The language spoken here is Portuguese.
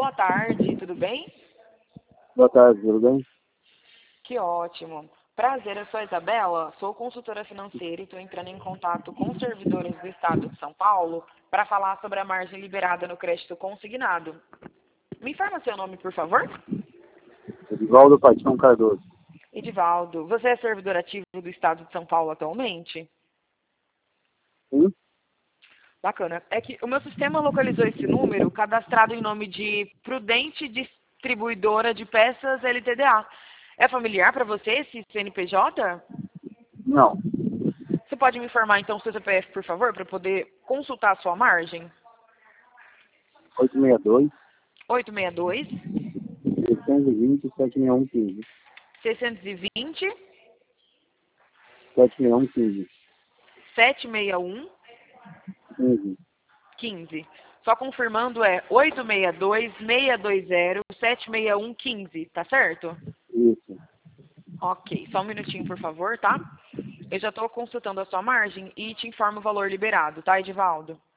boa tarde, tudo bem? Boa tarde, tudo bem? Que ótimo. Prazer, eu sou a Isabela, sou consultora financeira e estou entrando em contato com servidores do Estado de São Paulo para falar sobre a margem liberada no crédito consignado. Me informa seu nome, por favor? Edivaldo Paixão Cardoso. Edivaldo, você é servidor ativo do Estado de São Paulo atualmente? Sim? Bacana. É que o meu sistema localizou esse número cadastrado em nome de Prudente Distribuidora de Peças LTDA. É familiar para você esse CNPJ? Não. Você pode me informar então o seu CPF, por favor, para poder consultar a sua margem? 862 862 620 76115. 620 76115. 761 15. 15. Só confirmando é 862 620 761 15, tá certo? Isso. Ok, só um minutinho, por favor, tá? Eu já estou consultando a sua margem e te informo o valor liberado, tá, Edivaldo?